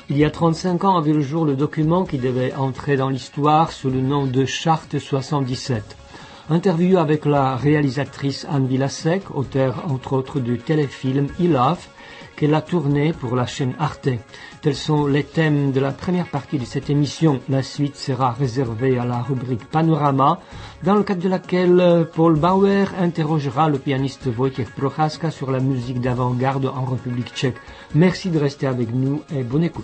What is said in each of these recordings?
Il y a 35 ans a vu le jour le document qui devait entrer dans l'histoire sous le nom de Charte 77. Interview avec la réalisatrice Anne Vilasek, auteure entre autres du téléfilm E-Love, qu'elle a tourné pour la chaîne Arte. Tels sont les thèmes de la première partie de cette émission. La suite sera réservée à la rubrique Panorama, dans le cadre de laquelle Paul Bauer interrogera le pianiste Wojciech Prochaska sur la musique d'avant-garde en République tchèque. Merci de rester avec nous et bonne écoute.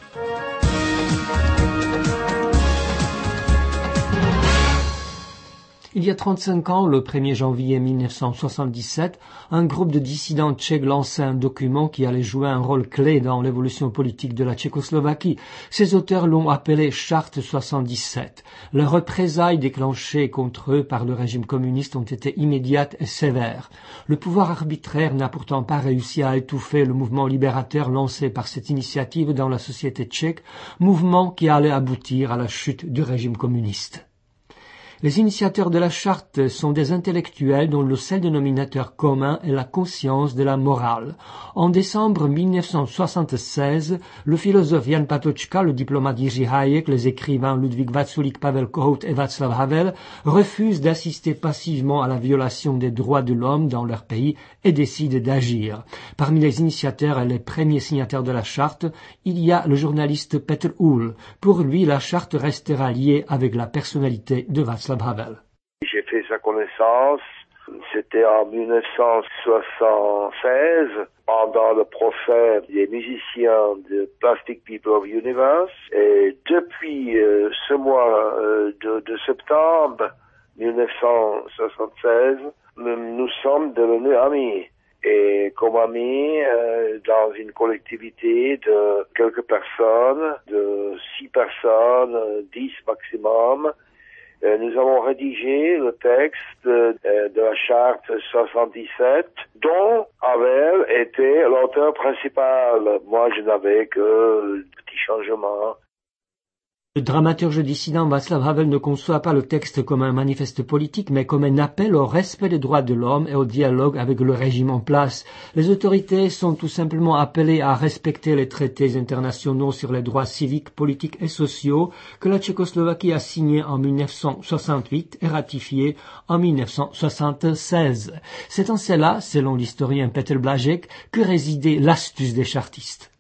Il y a 35 ans, le 1er janvier 1977, un groupe de dissidents tchèques lançait un document qui allait jouer un rôle clé dans l'évolution politique de la Tchécoslovaquie. Ses auteurs l'ont appelé Charte 77. Les représailles déclenchées contre eux par le régime communiste ont été immédiates et sévères. Le pouvoir arbitraire n'a pourtant pas réussi à étouffer le mouvement libérateur lancé par cette initiative dans la société tchèque, mouvement qui allait aboutir à la chute du régime communiste. Les initiateurs de la charte sont des intellectuels dont le seul dénominateur commun est la conscience de la morale. En décembre 1976, le philosophe Jan Patočka, le diplomate Jiří Hájek, les écrivains Ludvík Vaculík, Pavel Kohout et Václav Havel refusent d'assister passivement à la violation des droits de l'homme dans leur pays et décident d'agir. Parmi les initiateurs et les premiers signataires de la charte, il y a le journaliste Petr Uhl. Pour lui, la charte restera liée avec la personnalité de Václav Havel. J'ai fait sa connaissance, c'était en 1976, pendant le procès des musiciens de Plastic People of Universe. Et depuis ce mois de septembre 1976, nous sommes devenus amis. Et comme amis, dans une collectivité de quelques personnes, de 6 personnes, 10 maximum, nous avons rédigé le texte de la charte 77, dont Havel était l'auteur principal. Moi, je n'avais que de petits changements. Le dramaturge dissident Václav Havel ne conçoit pas le texte comme un manifeste politique, mais comme un appel au respect des droits de l'homme et au dialogue avec le régime en place. Les autorités sont tout simplement appelées à respecter les traités internationaux sur les droits civiques, politiques et sociaux que la Tchécoslovaquie a signés en 1968 et ratifiés en 1976. C'est en cela, selon l'historien Petr Blažek, que résidait l'astuce des chartistes.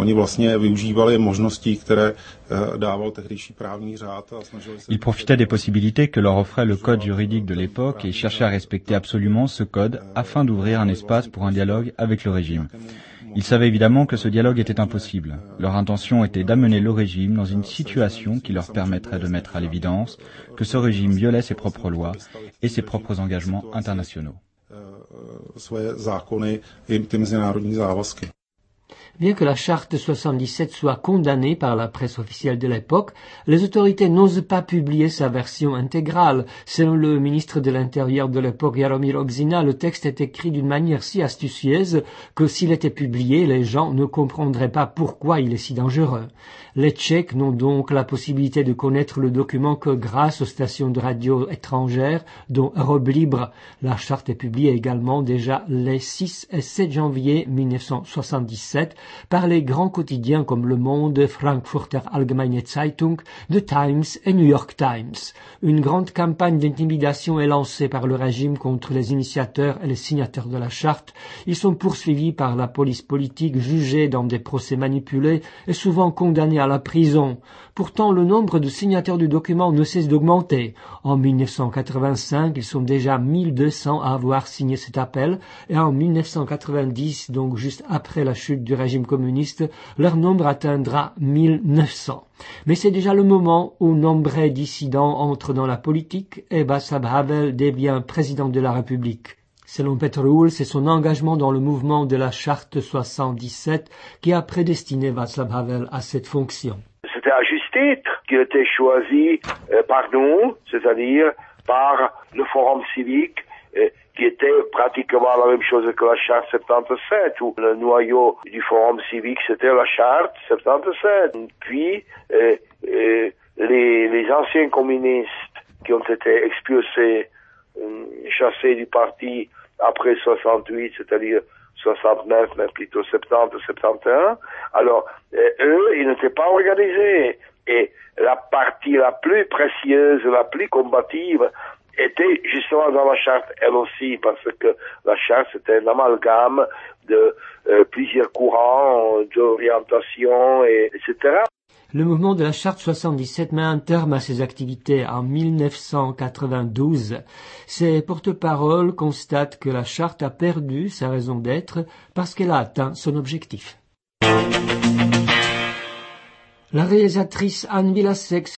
Ils profitaient des possibilités que leur offrait le code juridique de l'époque et cherchaient à respecter absolument ce code afin d'ouvrir un espace pour un dialogue avec le régime. Ils savaient évidemment que ce dialogue était impossible. Leur intention était d'amener le régime dans une situation qui leur permettrait de mettre à l'évidence que ce régime violait ses propres lois et ses propres engagements internationaux. Bien que la charte 77 soit condamnée par la presse officielle de l'époque, les autorités n'osent pas publier sa version intégrale. Selon le ministre de l'Intérieur de l'époque, Jaromír Obzina, le texte est écrit d'une manière si astucieuse que s'il était publié, les gens ne comprendraient pas pourquoi il est si dangereux. Les Tchèques n'ont donc la possibilité de connaître le document que grâce aux stations de radio étrangères, dont Europe Libre. La charte est publiée également déjà les 6 et 7 janvier 1977 par les grands quotidiens comme Le Monde, Frankfurter Allgemeine Zeitung, The Times et New York Times. Une grande campagne d'intimidation est lancée par le régime contre les initiateurs et les signataires de la charte. Ils sont poursuivis par la police politique, jugés dans des procès manipulés et souvent condamnés à la prison. Pourtant, le nombre de signataires du document ne cesse d'augmenter. En 1985, ils sont déjà 1200 à avoir signé cet appel et en 1990, donc juste après la chute du régime communiste, leur nombre atteindra 1900. Mais c'est déjà le moment où nombreux dissidents entrent dans la politique et Václav Havel devient président de la République. Selon Petr Uhl, c'est son engagement dans le mouvement de la charte 77 qui a prédestiné Václav Havel à cette fonction. C'était à juste titre qu'il était choisi par nous, c'est-à-dire par le Forum civique, qui était pratiquement la même chose que la charte 77, où le noyau du Forum civique c'était la charte 77. Puis les anciens communistes qui ont été expulsés, chassés du parti après 68, c'est-à-dire 69, mais plutôt 70, 71. Alors, eux, ils n'étaient pas organisés. Et la partie la plus précieuse, la plus combative, était justement dans la charte, elle aussi, parce que la charte, c'était un amalgame de plusieurs courants, d'orientation, etc. Le mouvement de la Charte 77 met un terme à ses activités en 1992. Ses porte-paroles constatent que la Charte a perdu sa raison d'être parce qu'elle a atteint son objectif. La réalisatrice Anne Vilasek